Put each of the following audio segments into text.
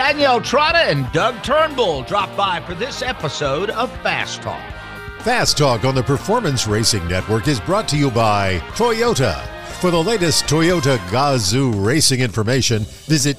Danielle Trotta and Doug Turnbull drop by for this episode of Fast Talk. Fast Talk on the Performance Racing Network is brought to you by Toyota. For the latest Toyota Gazoo racing information, visit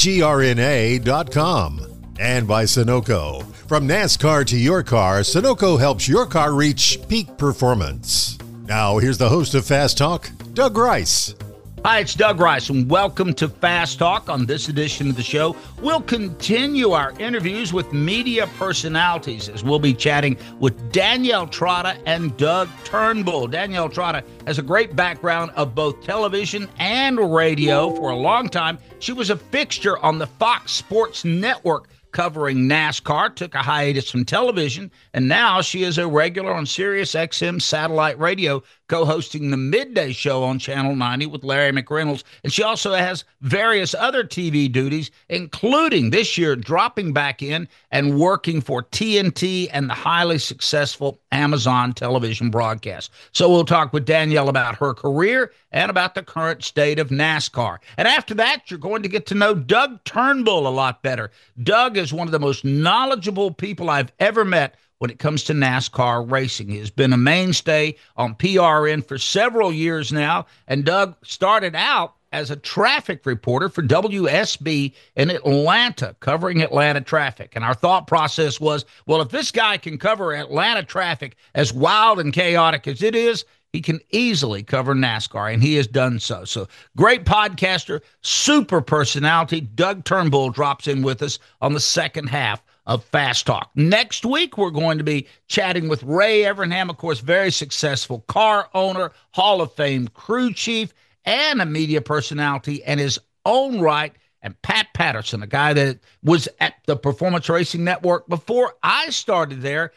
tgrna.com. And by Sunoco. From NASCAR to your car, Sunoco helps your car reach peak performance. Now, here's the host of Fast Talk, Doug Rice. Hi, it's Doug Rice, and welcome to Fast Talk. On this edition of the show, we'll continue our interviews with media personalities as we'll be chatting with Danielle Trotta and Doug Turnbull. Danielle Trotta has a great background of both television and radio. For a long time, she was a fixture on the Fox Sports Network covering NASCAR, took a hiatus from television, and now she is a regular on Sirius XM satellite radio, co-hosting the midday show on Channel 90 with Larry McReynolds. And she also has various other TV duties, including this year dropping back in and working for TNT and the highly successful Amazon television broadcast. So we'll talk with Danielle about her career and about the current state of NASCAR. And after that, you're going to get to know Doug Turnbull a lot better. Doug is one of the most knowledgeable people I've ever met when it comes to NASCAR racing. He has been a mainstay on PRN for several years now, and Doug started out as a traffic reporter for WSB in Atlanta, covering Atlanta traffic. And our thought process was, well, if this guy can cover Atlanta traffic as wild and chaotic as it is, he can easily cover NASCAR, and he has done so. So great podcaster, super personality. Doug Turnbull drops in with us on the second half of Fast Talk. Next week, we're going to be chatting with Ray Evernham, of course, very successful car owner, Hall of Fame crew chief, and a media personality in his own right, and Pat Patterson, a guy that was at the Performance Racing Network before I started there,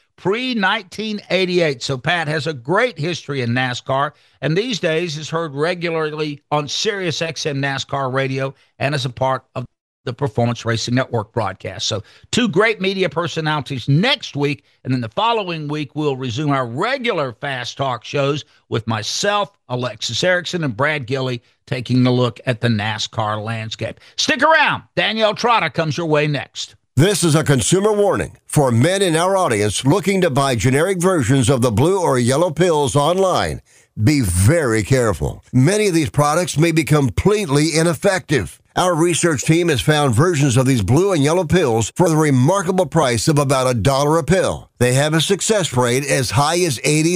pre-1988. So Pat has a great history in NASCAR, and these days is heard regularly on Sirius XM NASCAR radio and as a part of the Performance Racing Network broadcast. So two great media personalities next week, and then the following week we'll resume our regular Fast Talk shows with myself, Alexis Erickson, and Brad Gilley taking a look at the NASCAR landscape. Stick around. Danielle Trotta comes your way next. This is a consumer warning for men in our audience looking to buy generic versions of the blue or yellow pills online. Be very careful. Many of these products may be completely ineffective. Our research team has found versions of these blue and yellow pills for the remarkable price of about $1 a pill. They have a success rate as high as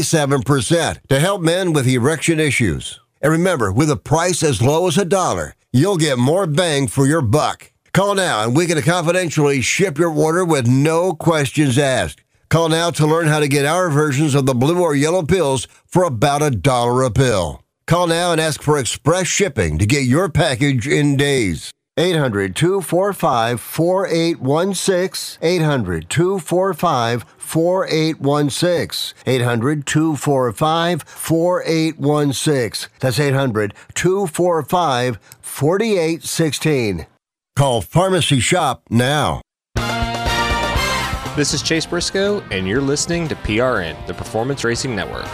87% to help men with erection issues. And remember, with a price as low as $1, you'll get more bang for your buck. Call now and we can confidentially ship your order with no questions asked. Call now to learn how to get our versions of the blue or yellow pills for about $1 a pill. Call now and ask for express shipping to get your package in days. 800-245-4816. 800-245-4816. 800-245-4816. That's 800-245-4816. Call Pharmacy Shop now. This is Chase Briscoe, and you're listening to PRN, the Performance Racing Network.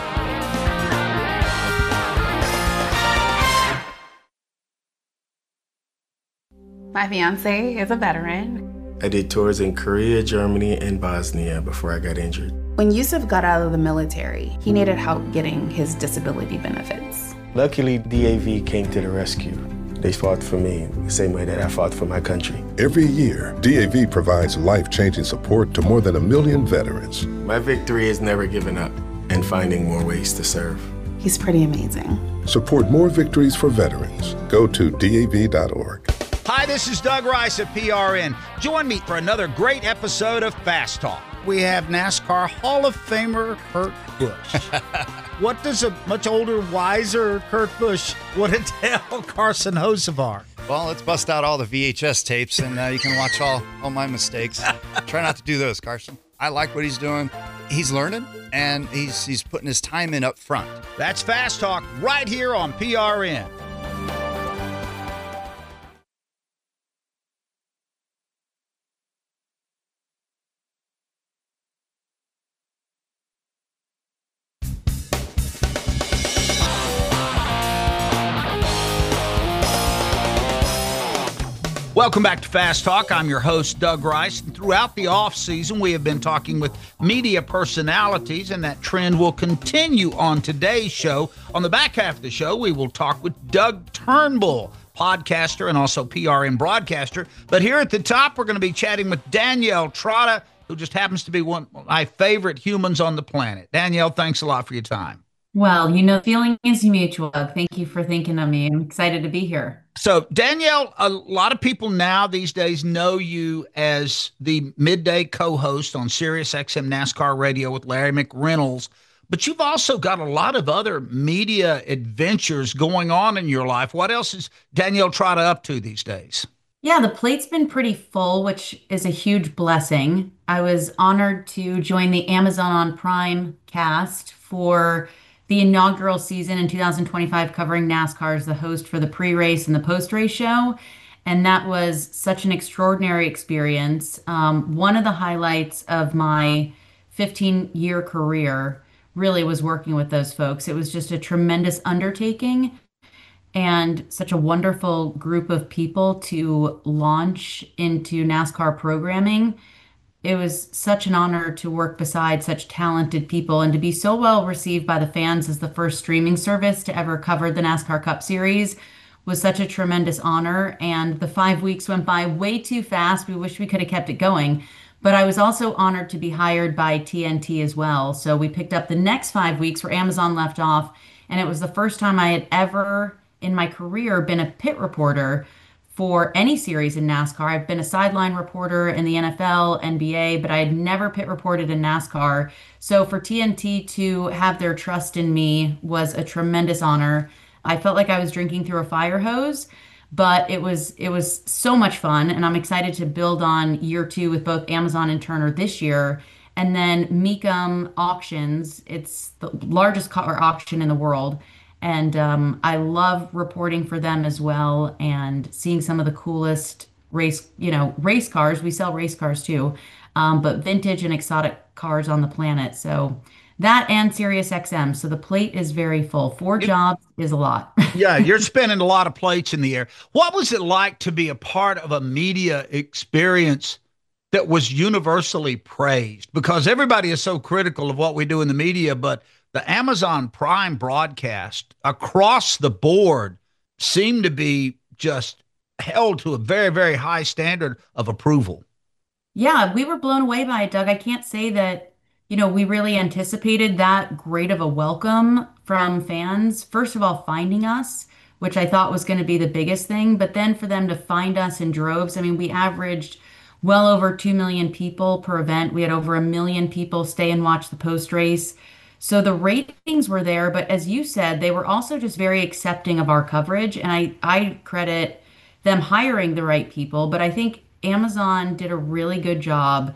My fiance is a veteran. I did tours in Korea, Germany, and Bosnia before I got injured. When Yusuf got out of the military, he needed help getting his disability benefits. Luckily, DAV came to the rescue. They fought for me the same way that I fought for my country. Every year, DAV provides life-changing support to more than 1 million veterans. My victory is never giving up and finding more ways to serve. He's pretty amazing. Support more victories for veterans. Go to DAV.org. Hi, this is Doug Rice at PRN. Join me for another great episode of Fast Talk. We have NASCAR Hall of Famer Kurt Busch. What does a much older, wiser Kurt Busch want to tell Carson Hocevar? Well, let's bust out all the VHS tapes and you can watch all my mistakes. Try not to do those, Carson. I like what he's doing. He's learning, and he's putting his time in up front. That's Fast Talk right here on PRN. Welcome back to Fast Talk. I'm your host, Doug Rice. And throughout the off season, we have been talking with media personalities, and that trend will continue on today's show. On the back half of the show, we will talk with Doug Turnbull, podcaster and also PRN broadcaster. But here at the top, we're going to be chatting with Danielle Trotta, who just happens to be one of my favorite humans on the planet. Danielle, thanks a lot for your time. Well, the feeling is mutual. Thank you for thinking of me. I'm excited to be here. So, Danielle, a lot of people now these days know you as the midday co-host on SiriusXM NASCAR Radio with Larry McReynolds, but you've also got a lot of other media adventures going on in your life. What else is Danielle Trotta up to these days? Yeah, the plate's been pretty full, which is a huge blessing. I was honored to join the Amazon Prime cast for the inaugural season in 2025 covering NASCAR as the host for the pre-race and the post-race show. And that was such an extraordinary experience. One of the highlights of my 15-year career really was working with those folks. It was just a tremendous undertaking and such a wonderful group of people to launch into NASCAR programming. It was such an honor to work beside such talented people and to be so well received by the fans as the first streaming service to ever cover the NASCAR Cup Series was such a tremendous honor. And the 5 weeks went by way too fast. We wish we could have kept it going. But I was also honored to be hired by TNT as well. So we picked up the next 5 weeks where Amazon left off. And it was the first time I had ever in my career been a pit reporter for any series in NASCAR. I've been a sideline reporter in the NFL, NBA, but I had never pit reported in NASCAR. So for TNT to have their trust in me was a tremendous honor. I felt like I was drinking through a fire hose, but it was so much fun, and I'm excited to build on year 2 with both Amazon and Turner this year. And then Mecum Auctions, it's the largest car auction in the world. And I love reporting for them as well and seeing some of the coolest race cars. We sell race cars too, but vintage and exotic cars on the planet. So that and SiriusXM. So the plate is very full. 4 jobs is a lot. Yeah, you're spinning a lot of plates in the air. What was it like to be a part of a media experience that was universally praised? Because everybody is so critical of what we do in the media, but the Amazon Prime broadcast across the board seemed to be just held to a very, very high standard of approval. Yeah, we were blown away by it, Doug. I can't say that, we really anticipated that great of a welcome from fans. First of all, finding us, which I thought was going to be the biggest thing, but then for them to find us in droves. I mean, we averaged well over 2 million people per event. We had over 1 million people stay and watch the post race. So the ratings were there, but as you said, they were also just very accepting of our coverage. And I credit them hiring the right people, but I think Amazon did a really good job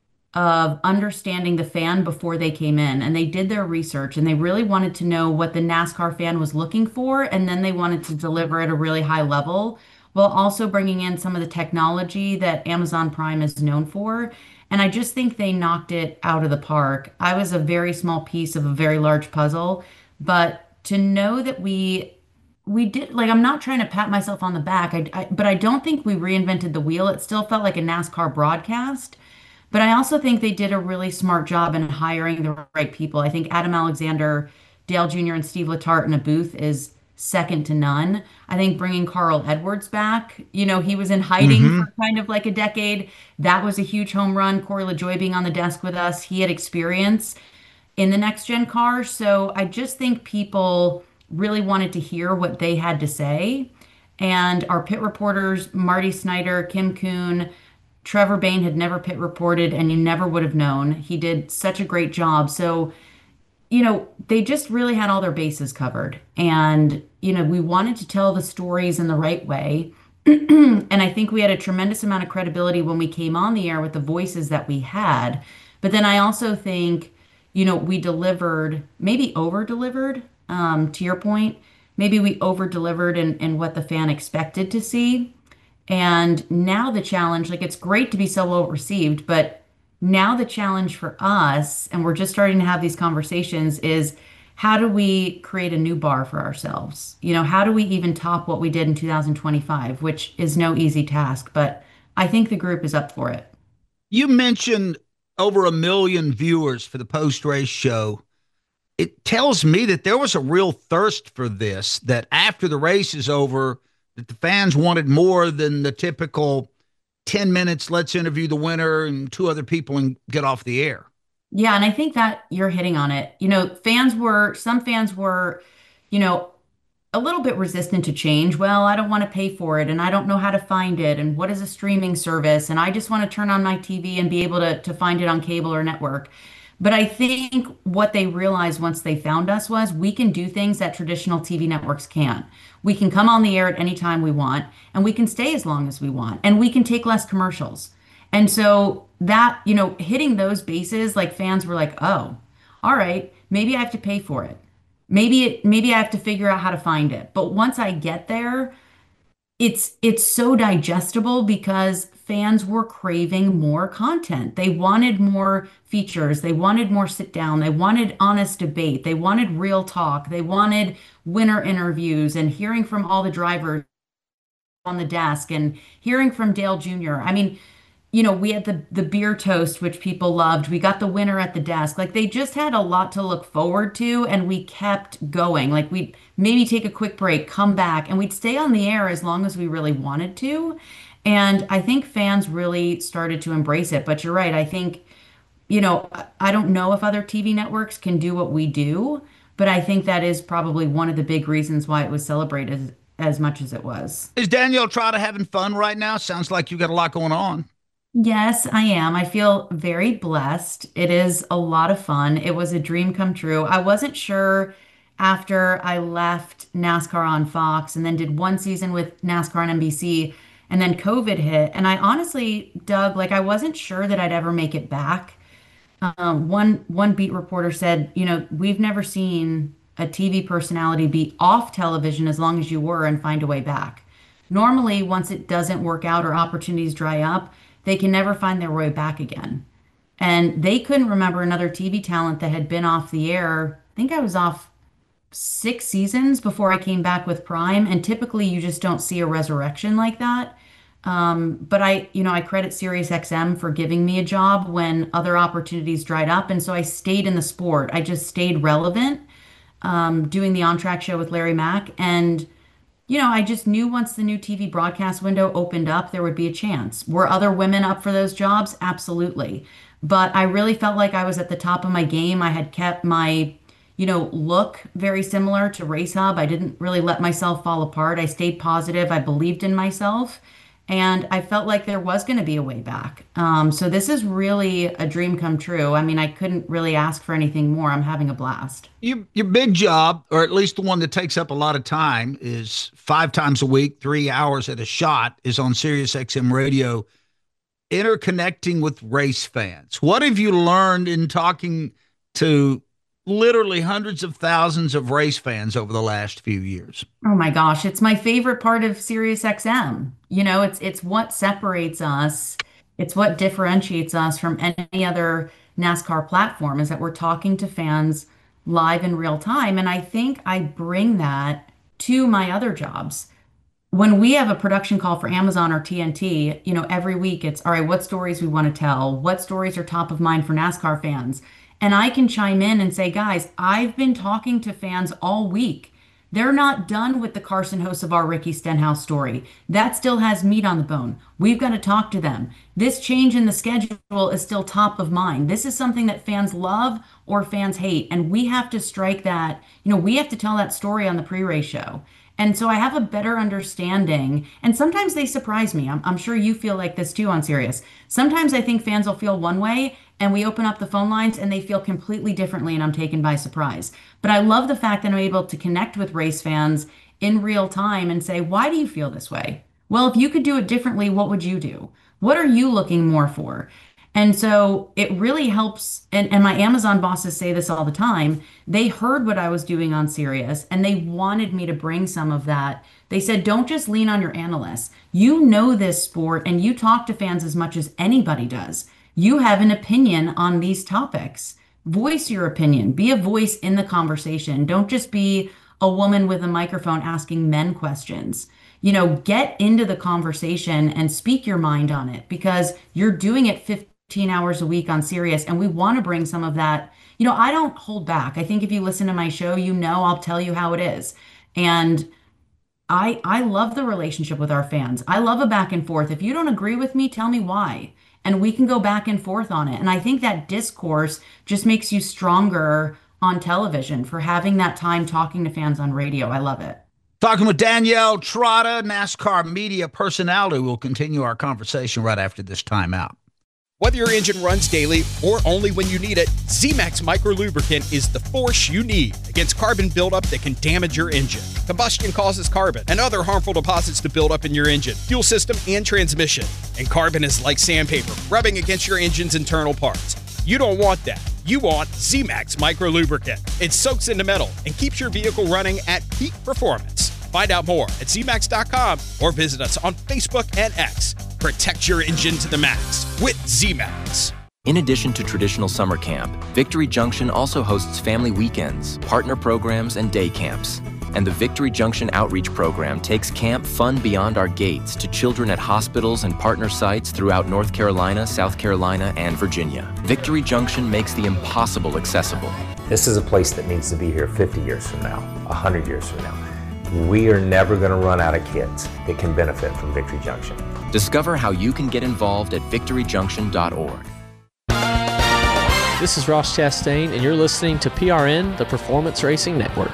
of understanding the fan before they came in. And they did their research and they really wanted to know what the NASCAR fan was looking for. And then they wanted to deliver at a really high level while also bringing in some of the technology that Amazon Prime is known for. And I just think they knocked it out of the park. I was a very small piece of a very large puzzle, but to know that we did, like, I'm not trying to pat myself on the back, but I don't think we reinvented the wheel. It still felt like a NASCAR broadcast, but I also think they did a really smart job in hiring the right people. I think Adam Alexander, Dale Jr., and Steve Letarte in a booth is second to none. I think bringing Carl Edwards back, he was in hiding for kind of like a decade. That was a huge home run. Corey LaJoie being on the desk with us, he had experience in the next gen car. So I just think people really wanted to hear what they had to say. And our pit reporters, Marty Snyder, Kim Kuhn, Trevor Bayne had never pit reported, and you never would have known. He did such a great job. So they just really had all their bases covered. And, we wanted to tell the stories in the right way. And I think we had a tremendous amount of credibility when we came on the air with the voices that we had. But then I also think, we delivered, maybe over-delivered, to your point. Maybe we over-delivered in what the fan expected to see. And now the challenge, like, it's great to be so well received, but now the challenge for us, and we're just starting to have these conversations, is how do we create a new bar for ourselves? How do we even top what we did in 2025, which is no easy task, but I think the group is up for it. You mentioned over 1 million viewers for the post race show. It tells me that there was a real thirst for this, that after the race is over, that the fans wanted more than the typical 10 minutes, let's interview the winner and two other people and get off the air. Yeah, and I think that you're hitting on it. Some fans were, you know, a little bit resistant to change. Well, I don't want to pay for it and I don't know how to find it. And what is a streaming service? And I just want to turn on my TV and be able to find it on cable or network. But I think what they realized once they found us was we can do things that traditional TV networks can't. We can come on the air at any time we want, and we can stay as long as we want, and we can take less commercials. And so that, hitting those bases, like fans were like, oh, all right, maybe I have to pay for it. Maybe I have to figure out how to find it. But once I get there, it's so digestible because fans were craving more content. They wanted more features. They wanted more sit down. They wanted honest debate. They wanted real talk. They wanted winner interviews and hearing from all the drivers on the desk and hearing from Dale Jr. I mean, we had the beer toast, which people loved. We got the winner at the desk. Like they just had a lot to look forward to, and we kept going. Like we'd maybe take a quick break, come back, and we'd stay on the air as long as we really wanted to. And I think fans really started to embrace it. But you're right. I think, I don't know if other TV networks can do what we do, but I think that is probably one of the big reasons why it was celebrated as much as it was. Is Danielle Trotta having fun right now? Sounds like you got a lot going on. Yes, I am. I feel very blessed. It is a lot of fun. It was a dream come true. I wasn't sure after I left NASCAR on Fox and then did one season with NASCAR on NBC and then COVID hit. And I honestly, Doug, like I wasn't sure that I'd ever make it back. One beat reporter said, we've never seen a TV personality be off television as long as you were and find a way back. Normally, once it doesn't work out or opportunities dry up, they can never find their way back again. And they couldn't remember another TV talent that had been off the air. I think I was off 6 seasons before I came back with Prime. And typically you just don't see a resurrection like that. But I credit SiriusXM for giving me a job when other opportunities dried up. And so I stayed in the sport. I just stayed relevant, doing the On Track show with Larry Mack. And I just knew once the new TV broadcast window opened up, there would be a chance. Were other women up for those jobs? Absolutely. But I really felt like I was at the top of my game. I had kept my, look very similar to Race Hub. I didn't really let myself fall apart. I stayed positive. I believed in myself. And I felt like there was going to be a way back. So this is really a dream come true. I mean, I couldn't really ask for anything more. I'm having a blast. Your big job, or at least the one that takes up a lot of time, is 5 times a week, 3 hours at a shot, is on SiriusXM Radio, interconnecting with race fans. What have you learned in talking to literally hundreds of thousands of race fans over the last few years? Oh my gosh, it's my favorite part of SiriusXM. It's what separates us. It's what differentiates us from any other NASCAR platform is that we're talking to fans live in real time. And I think I bring that to my other jobs. When we have a production call for Amazon or TNT, every week it's, all right, what stories we want to tell? What stories are top of mind for NASCAR fans? And I can chime in and say, guys, I've been talking to fans all week. They're not done with the Carson Hocevar Ricky Stenhouse story. That still has meat on the bone. We've got to talk to them. This change in the schedule is still top of mind. This is something that fans love or fans hate. And we have to strike that, we have to tell that story on the pre-race show. And so I have a better understanding. And sometimes they surprise me. I'm sure you feel like this too on Sirius. Sometimes I think fans will feel one way and we open up the phone lines and they feel completely differently and I'm taken by surprise. But I love the fact that I'm able to connect with race fans in real time and say, why do you feel this way? Well, if you could do it differently, what would you do? What are you looking more for? And so it really helps. And my Amazon bosses say this all the time. They heard what I was doing on Sirius and they wanted me to bring some of that. They said, don't just lean on your analysts. You know this sport and you talk to fans as much as anybody does. You have an opinion on these topics. voice your opinion, be a voice in the conversation. Don't just be a woman with a microphone asking men questions. Get into the conversation and speak your mind on it, because you're doing it 15 hours a week on Sirius, and we want to bring some of that. I don't hold back. I think if you listen to my show, I'll tell you how it is. And I love the relationship with our fans. I love a back and forth. If you don't agree with me, tell me why. And we can go back and forth on it. And I think that discourse just makes you stronger on television for having that time talking to fans on radio. I love it. Talking with Danielle Trotta, NASCAR media personality. We'll continue our conversation right after this timeout. Whether your engine runs daily or only when you need it, Z-Max Micro Lubricant is the force you need against carbon buildup that can damage your engine. Combustion causes carbon and other harmful deposits to build up in your engine, fuel system, and transmission. And carbon is like sandpaper, rubbing against your engine's internal parts. You don't want that. You want Z-Max Micro Lubricant. It soaks into metal and keeps your vehicle running at peak performance. Find out more at zmax.com or visit us on Facebook and X. Protect your engine to the max with Z-Max. In addition to traditional summer camp, Victory Junction also hosts family weekends, partner programs, and day camps. And the Victory Junction Outreach Program takes camp fun beyond our gates to children at hospitals and partner sites throughout North Carolina, South Carolina, and Virginia. Victory Junction makes the impossible accessible. This is a place that needs to be here 50 years from now, 100 years from now. We are never going to run out of kids that can benefit from Victory Junction. Discover how you can get involved at victoryjunction.org. This is Ross Chastain, and you're listening to PRN, the Performance Racing Network.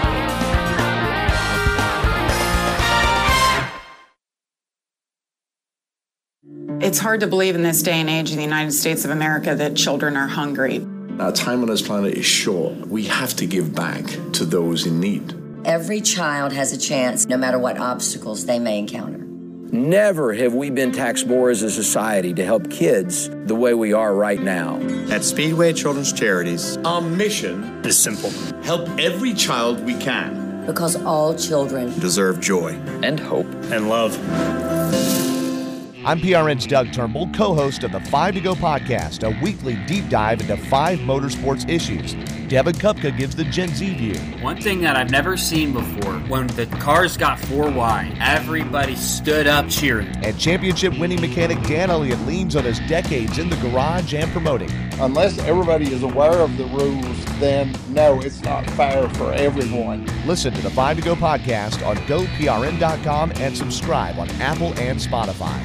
It's hard to believe in this day and age in the United States of America that children are hungry. Our time on this planet is short. We have to give back to those in need. Every child has a chance, no matter what obstacles they may encounter. Never have we been taxed more as a society to help kids the way we are right now. At Speedway Children's Charities, our mission is simple. Help every child we can. Because all children deserve joy and hope and love. I'm PRN's Doug Turnbull, co-host of the 5 to Go podcast, a weekly deep dive into 5 motorsports issues. Devin Kupka gives the Gen Z view. One thing that I've never seen before, when the cars got 4 wide, everybody stood up cheering. And championship-winning mechanic Dan Elliott leans on his decades in the garage and promoting. Unless everybody is aware of the rules, then no, it's not fair for everyone. Listen to the 5 to Go podcast on GoPRN.com and subscribe on Apple and Spotify.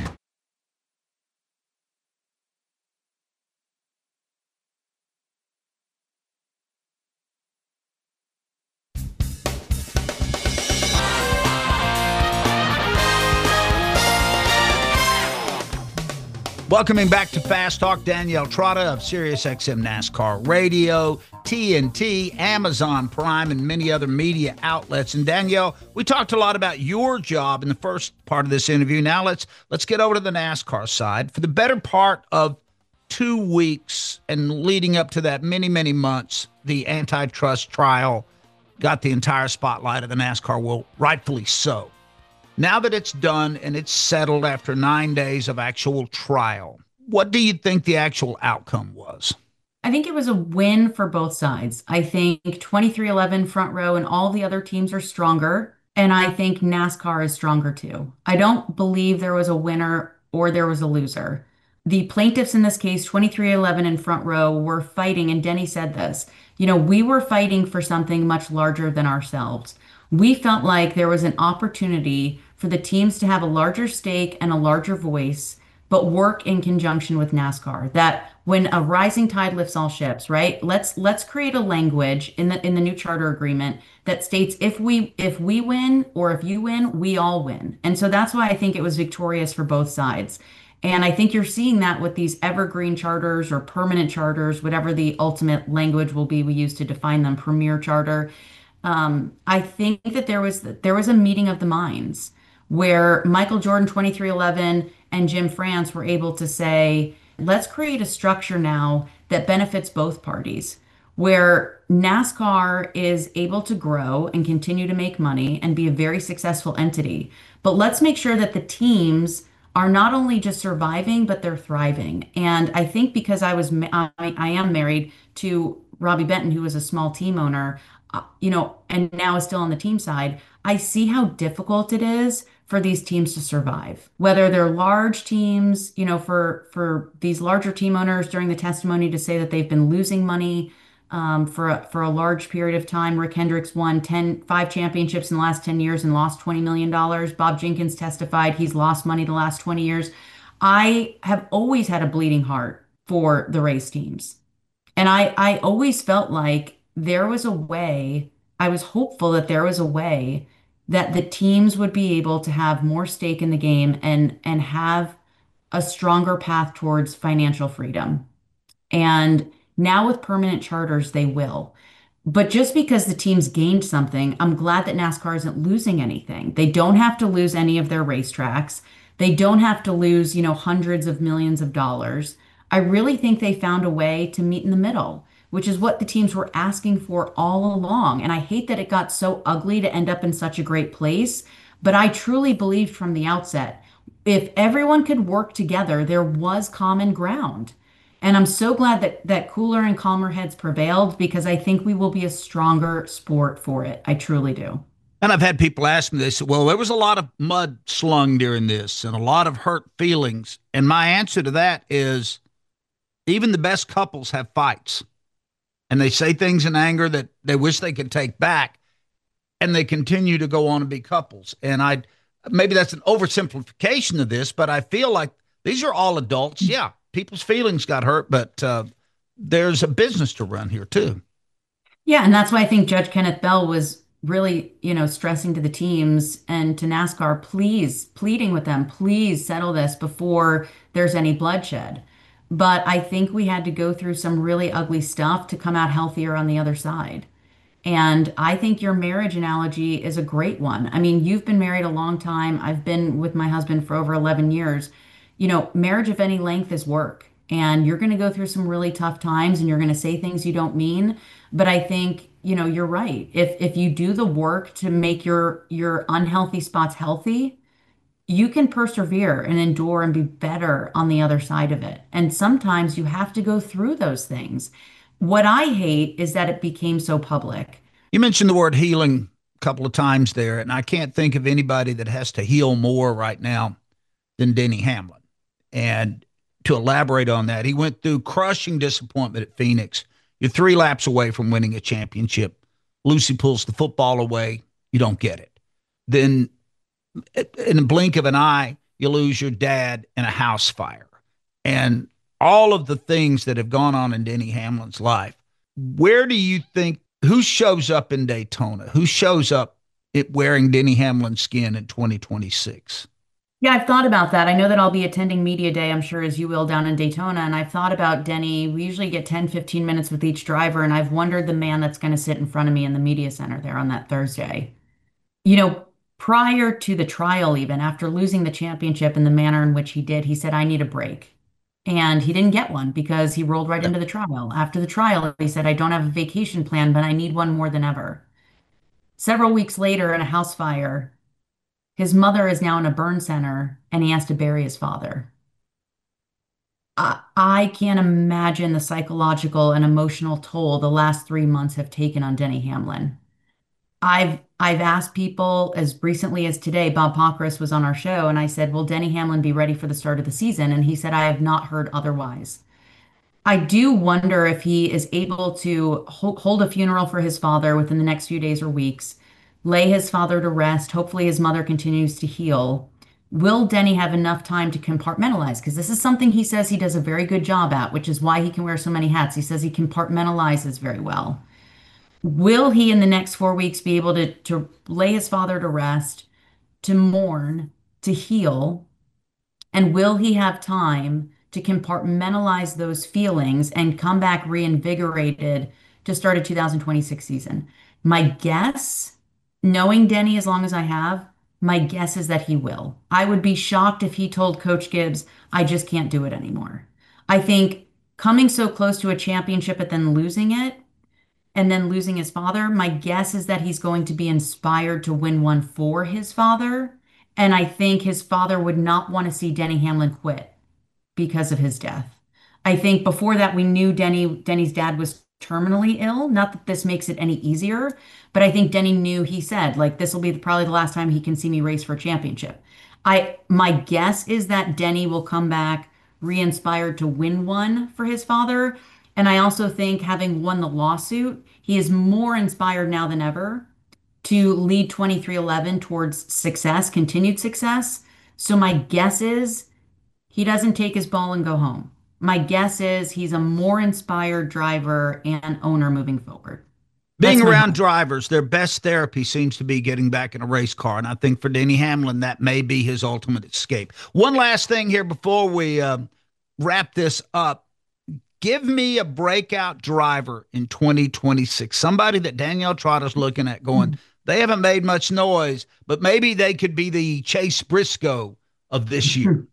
Welcoming back to Fast Talk, Danielle Trotta of SiriusXM NASCAR Radio, TNT, Amazon Prime, and many other media outlets. And Danielle, we talked a lot about your job in the first part of this interview. Now let's get over to the NASCAR side. For the better part of 2 weeks and leading up to that many, many months, the antitrust trial got the entire spotlight of the NASCAR world, rightfully so. Now that it's done and it's settled after 9 days of actual trial, what do you think the actual outcome was? I think it was a win for both sides. I think 23XI, Front Row, and all the other teams are stronger. And I think NASCAR is stronger too. I don't believe there was a winner or there was a loser. The plaintiffs in this case, 23XI and Front Row, were fighting, and Denny said this, we were fighting for something much larger than ourselves. We felt like there was an opportunity for the teams to have a larger stake and a larger voice, but work in conjunction with NASCAR. That when a rising tide lifts all ships, right? Let's create a language in the new charter agreement that states if we win or if you win, we all win. And so that's why I think it was victorious for both sides. And I think you're seeing that with these evergreen charters or permanent charters, whatever the ultimate language will be we use to define them, premier charter. I think that there was a meeting of the minds where Michael Jordan, 23XI, and Jim France were able to say, let's create a structure now that benefits both parties, where NASCAR is able to grow and continue to make money and be a very successful entity. But let's make sure that the teams are not only just surviving, but they're thriving. And I think because I am married to Robbie Benton, who was a small team owner, and now is still on the team side, I see how difficult it is for these teams to survive. Whether they're large teams, for these larger team owners during the testimony to say that they've been losing money for a large period of time. Rick Hendricks won 5 championships in the last 10 years and lost $20 million. Bob Jenkins testified he's lost money the last 20 years. I have always had a bleeding heart for the race teams. And I always felt like there was a way, I was hopeful that there was a way that the teams would be able to have more stake in the game and have a stronger path towards financial freedom. And now with permanent charters, they will. But just because the teams gained something, I'm glad that NASCAR isn't losing anything. They don't have to lose any of their racetracks. They don't have to lose, hundreds of millions of dollars. I really think they found a way to meet in the middle, which is what the teams were asking for all along. And I hate that it got so ugly to end up in such a great place. But I truly believed from the outset, if everyone could work together, there was common ground. And I'm so glad that cooler and calmer heads prevailed, because I think we will be a stronger sport for it. I truly do. And I've had people ask me, they said, well, there was a lot of mud slung during this and a lot of hurt feelings. And my answer to that is even the best couples have fights. And they say things in anger that they wish they could take back. And they continue to go on and be couples. And maybe that's an oversimplification of this, but I feel like these are all adults. Yeah, people's feelings got hurt, but there's a business to run here too. Yeah, and that's why I think Judge Kenneth Bell was really, stressing to the teams and to NASCAR, please, pleading with them, please settle this before there's any bloodshed. But I think we had to go through some really ugly stuff to come out healthier on the other side. And I think your marriage analogy is a great one. I mean, you've been married a long time. I've been with my husband for over 11 years. Marriage of any length is work. And you're going to go through some really tough times and you're going to say things you don't mean. But I think, you're right. If you do the work to make your unhealthy spots healthy, you can persevere and endure and be better on the other side of it. And sometimes you have to go through those things. What I hate is that it became so public. You mentioned the word healing a couple of times there, and I can't think of anybody that has to heal more right now than Denny Hamlin. And to elaborate on that, he went through crushing disappointment at Phoenix. You're 3 laps away from winning a championship. Lucy pulls the football away. You don't get it. Then in the blink of an eye, you lose your dad in a house fire. And all of the things that have gone on in Denny Hamlin's life. Where do you think, who shows up in Daytona? Who shows up wearing Denny Hamlin's skin in 2026? Yeah, I've thought about that. I know that I'll be attending Media Day, I'm sure, as you will, down in Daytona. And I've thought about Denny. We usually get 10, 15 minutes with each driver. And I've wondered the man that's going to sit in front of me in the media center there on that Thursday. Prior to the trial, even after losing the championship in the manner in which he did, he said, I need a break. And he didn't get one because he rolled right into the trial. After the trial, he said, I don't have a vacation plan, but I need one more than ever. Several weeks later, in a house fire, his mother is now in a burn center and he has to bury his father. I can't imagine the psychological and emotional toll the last 3 months have taken on Denny Hamlin. I've asked people as recently as today. Bob Pockrass was on our show, and I said, will Denny Hamlin be ready for the start of the season? And he said, I have not heard otherwise. I do wonder if he is able to hold a funeral for his father within the next few days or weeks, lay his father to rest. Hopefully his mother continues to heal. Will Denny have enough time to compartmentalize? Because this is something he says he does a very good job at, which is why he can wear so many hats. He says he compartmentalizes very well. Will he in the next 4 weeks be able to lay his father to rest, to mourn, to heal? And will he have time to compartmentalize those feelings and come back reinvigorated to start a 2026 season? My guess, knowing Denny as long as I have, my guess is that he will. I would be shocked if he told Coach Gibbs, I just can't do it anymore. I think coming so close to a championship and then losing it, and then losing his father, my guess is that he's going to be inspired to win one for his father And I think his father would not want to see Denny Hamlin quit because of his death. I think before that, we knew Denny's dad was terminally ill. Not that this makes it any easier, but I think Denny knew, he said, like, this will be probably the last time he can see me race for a championship. My guess is that Denny will come back re-inspired to win one for his father. And I also think, having won the lawsuit, he is more inspired now than ever to lead 23XI towards success, continued success. So my guess is he doesn't take his ball and go home. My guess is he's a more inspired driver and owner moving forward. Being around drivers, their best therapy seems to be getting back in a race car. And I think for Denny Hamlin, that may be his ultimate escape. One last thing here before we wrap this up. Give me a breakout driver in 2026. Somebody that Danielle Trotter's looking at going, they haven't made much noise, but maybe they could be the Chase Briscoe of this year.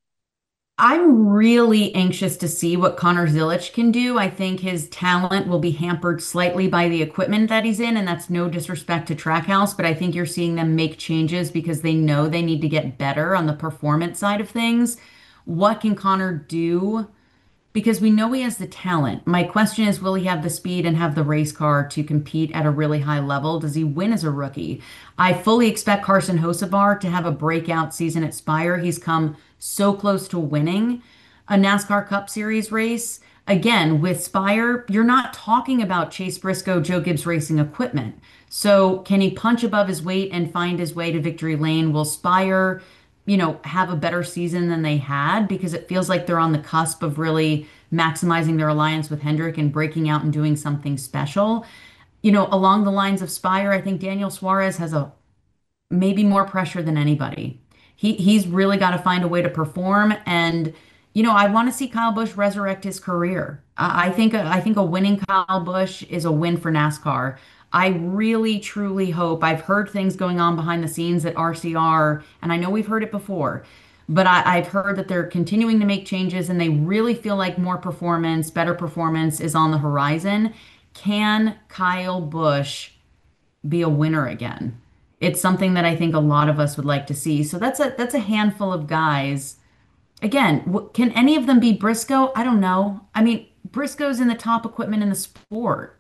I'm really anxious to see what Connor Zilisch can do. I think his talent will be hampered slightly by the equipment that he's in, and that's no disrespect to Trackhouse, but I think you're seeing them make changes because they know they need to get better on the performance side of things. What can Connor do? Because we know he has the talent. My question is, will he have the speed and have the race car to compete at a really high level? Does he win as a rookie? I fully expect Carson Hocevar to have a breakout season at Spire. He's come so close to winning a NASCAR Cup Series race. Again, with Spire, you're not talking about Chase Briscoe, Joe Gibbs Racing equipment. So can he punch above his weight and find his way to victory lane? Will Spire, have a better season than they had? Because it feels like they're on the cusp of really maximizing their alliance with Hendrick and breaking out and doing something special. Along the lines of Spire, I think Daniel Suarez has maybe more pressure than anybody. He's really got to find a way to perform. And, I want to see Kyle Busch resurrect his career. I think a winning Kyle Busch is a win for NASCAR. I really, truly hope. I've heard things going on behind the scenes at RCR, and I know we've heard it before, but I've heard that they're continuing to make changes and they really feel like better performance is on the horizon. Can Kyle Busch be a winner again? It's something that I think a lot of us would like to see. So that's a handful of guys. Again, can any of them be Briscoe? I don't know. I mean, Briscoe's in the top equipment in the sport.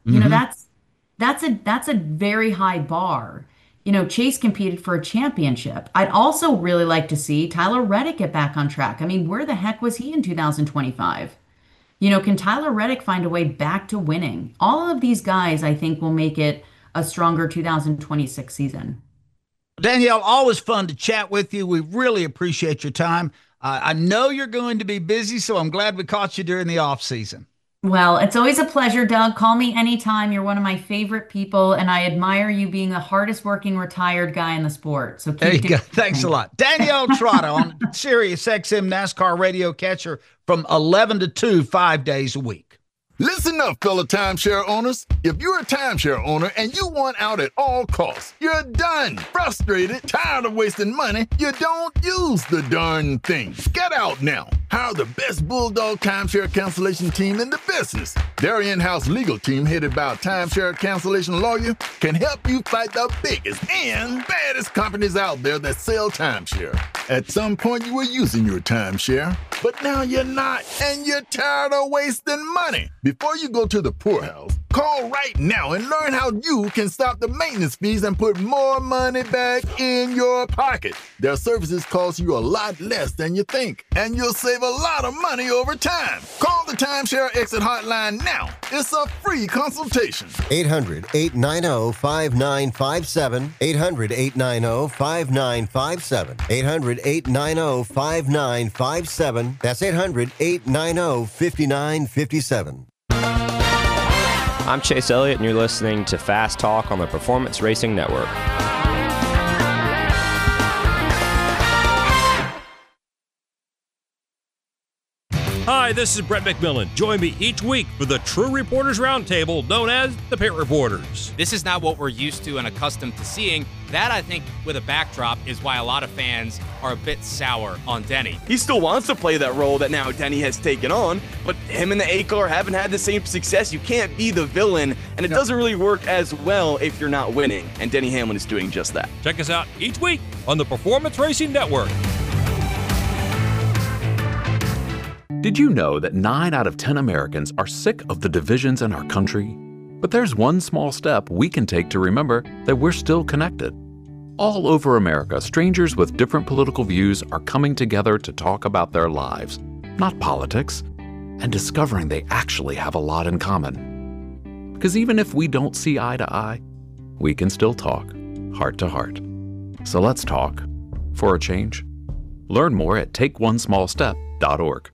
That's a very high bar. Chase competed for a championship. I'd also really like to see Tyler Reddick get back on track. I mean, where the heck was he in 2025? Can Tyler Reddick find a way back to winning? All of these guys, I think, will make it a stronger 2026 season. Danielle, always fun to chat with you. We really appreciate your time. I know you're going to be busy, so I'm glad we caught you during the off season. Well, it's always a pleasure, Doug. Call me anytime. You're one of my favorite people, and I admire you being the hardest working retired guy in the sport. So there you go. Thanks a lot. Danielle Trotter on Sirius XM NASCAR radio. Catch her from 11 to 2, 5 days a week. Listen up, fellow timeshare owners. If you're a timeshare owner and you want out at all costs, you're done, frustrated, tired of wasting money, you don't use the darn thing. Get out now. Hire the best Bulldog timeshare cancellation team in the business. Their in-house legal team, headed by a timeshare cancellation lawyer, can help you fight the biggest and baddest companies out there that sell timeshare. At some point, you were using your timeshare, but now you're not, and you're tired of wasting money. Before you go to the poorhouse, call right now and learn how you can stop the maintenance fees and put more money back in your pocket. Their services cost you a lot less than you think, and you'll save a lot of money over time. Call the Timeshare Exit Hotline now. It's a free consultation. 800-890-5957. 800-890-5957. 800-890-5957. That's 800-890-5957. I'm Chase Elliott, and you're listening to Fast Talk on the Performance Racing Network. Hi, this is Brett McMillan. Join me each week for the True Reporters Roundtable, known as the Pit Reporters. This is not what we're used to and accustomed to seeing. That, I think, with a backdrop, is why a lot of fans are a bit sour on Denny. He still wants to play that role that now Denny has taken on, but him and the A-Car haven't had the same success. You can't be the villain, and it doesn't really work as well if you're not winning, and Denny Hamlin is doing just that. Check us out each week on the Performance Racing Network. Did you know that 9 out of 10 Americans are sick of the divisions in our country? But there's one small step we can take to remember that we're still connected. All over America, strangers with different political views are coming together to talk about their lives, not politics, and discovering they actually have a lot in common. Because even if we don't see eye to eye, we can still talk, heart to heart. So let's talk, for a change. Learn more at takeonesmallstep.org.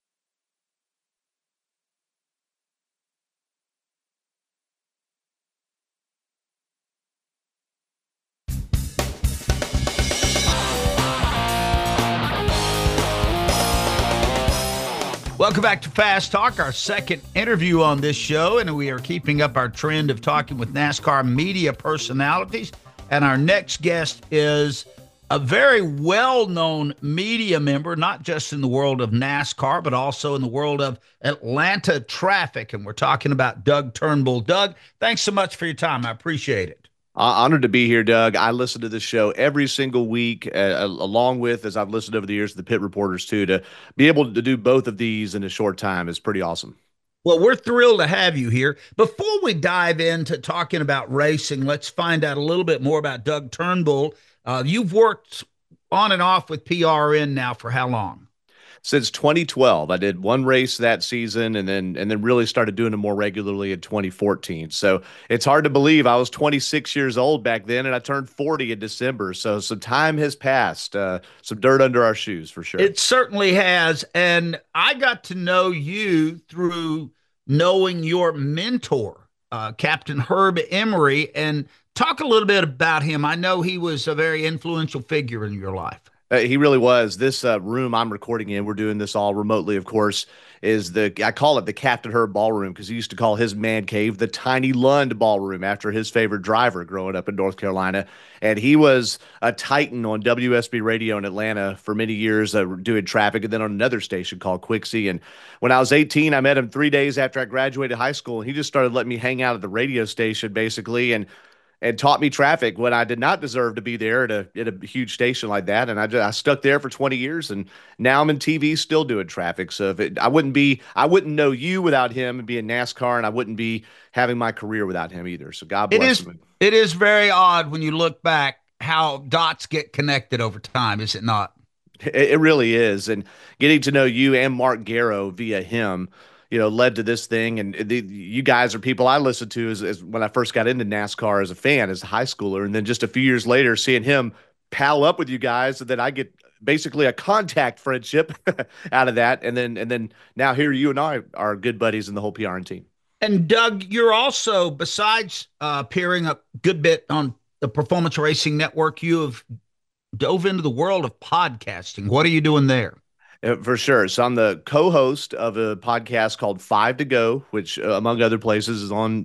Welcome back to Fast Talk, our second interview on this show, and we are keeping up our trend of talking with NASCAR media personalities. And our next guest is a very well-known media member, not just in the world of NASCAR, but also in the world of Atlanta traffic. And we're talking about Doug Turnbull. Doug, thanks so much for your time. I appreciate it. Honored to be here, Doug. I listen to this show every single week, along with, as I've listened over the years, the Pit Reporters too. To be able to do both of these in a short time is pretty awesome. Well, we're thrilled to have you here. Before we dive into talking about racing, let's find out a little bit more about Doug Turnbull. You've worked on and off with PRN now for how long? Since 2012. I did one race that season and then really started doing it more regularly in 2014. So it's hard to believe I was 26 years old back then and I turned 40 in December. So some time has passed, some dirt under our shoes for sure. It certainly has. And I got to know you through knowing your mentor, Captain Herb Emery, and talk a little bit about him. I know he was a very influential figure in your life. He really was. This room I'm recording in, we're doing this all remotely, of course, is I call it the Captain Herb Ballroom because he used to call his man cave the Tiny Lund Ballroom after his favorite driver growing up in North Carolina. And he was a titan on WSB Radio in Atlanta for many years doing traffic and then on another station called Quixie. And when I was 18, I met him 3 days after I graduated high school. And he just started letting me hang out at the radio station basically and taught me traffic when I did not deserve to be there at a huge station like that. And I stuck there for 20 years, and now I'm in TV still doing traffic. So I wouldn't know you without him and be in NASCAR, and I wouldn't be having my career without him either. So God bless him. It is very odd when you look back how dots get connected over time, is it not? It really is. And getting to know you and Mark Garrow via him, led to this thing. And you guys are people I listened to as when I first got into NASCAR as a fan, as a high schooler. And then just a few years later, seeing him pal up with you guys, and then I get basically a contact friendship out of that. And then now here you and I are good buddies in the whole PRN team. And Doug, you're also, besides appearing a good bit on the Performance Racing Network, you have dove into the world of podcasting. What are you doing there? For sure. So I'm the co-host of a podcast called 5 to Go, which among other places is on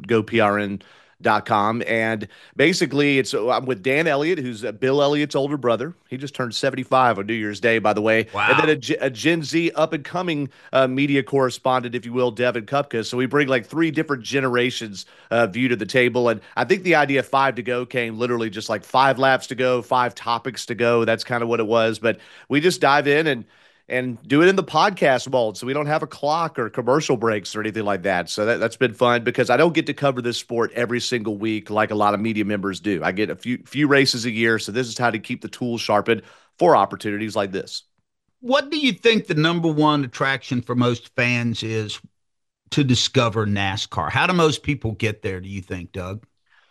GoPRN.com. And basically I'm with Dan Elliott, who's Bill Elliott's older brother. He just turned 75 on New Year's Day, by the way. Wow. And then a Gen Z up-and-coming media correspondent, if you will, Devin Kupka. So we bring like 3 different generations view to the table. And I think the idea of 5 to Go came literally just like 5 laps to go, 5 topics to go. That's kind of what it was. But we just dive in and do it in the podcast mode, so we don't have a clock or commercial breaks or anything like that. So that's been fun because I don't get to cover this sport every single week like a lot of media members do. I get a few races a year, so this is how to keep the tools sharpened for opportunities like this. What do you think the number one attraction for most fans is to discover NASCAR? How do most people get there, do you think, Doug?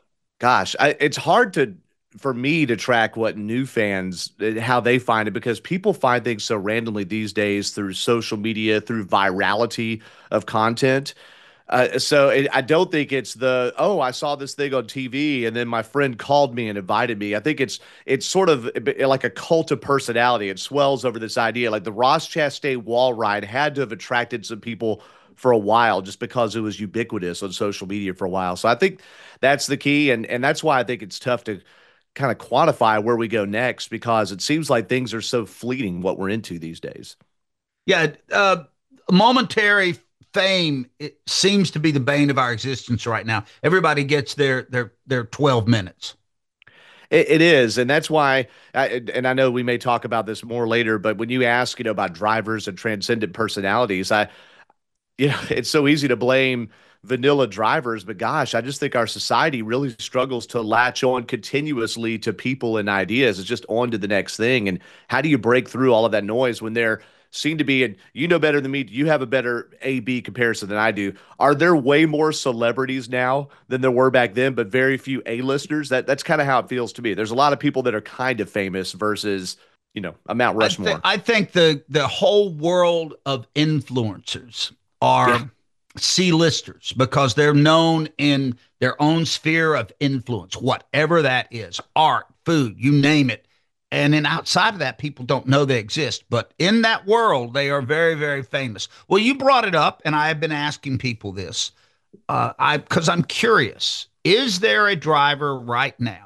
Gosh, it's hard for me to track what new fans, how they find it, because people find things so randomly these days through social media, through virality of content. I don't think it's I saw this thing on TV and then my friend called me and invited me. I think it's sort of like a cult of personality. It swells over this idea. Like the Ross Chastain wall ride had to have attracted some people for a while just because it was ubiquitous on social media for a while. So I think that's the key. And that's why I think it's tough to kind of quantify where we go next, because it seems like things are so fleeting what we're into these days. Yeah. Momentary fame, it seems to be the bane of our existence right now. Everybody gets their 12 minutes. It is, and that's why. And I know we may talk about this more later, but when you ask, about drivers and transcendent personalities, it's so easy to blame vanilla drivers, but gosh, I just think our society really struggles to latch on continuously to people and ideas. It's just on to the next thing. And how do you break through all of that noise when there seem to be, and you know better than me, you have a better A-B comparison than I do. Are there way more celebrities now than there were back then, but very few A-listers? That's kind of how it feels to me. There's a lot of people that are kind of famous versus, a Mount Rushmore. I think the whole world of influencers are C-listers because they're known in their own sphere of influence, whatever that is, art, food, you name it. And then outside of that, people don't know they exist. But in that world, they are very, very famous. Well, you brought it up, and I have been asking people this because I'm curious. Is there a driver right now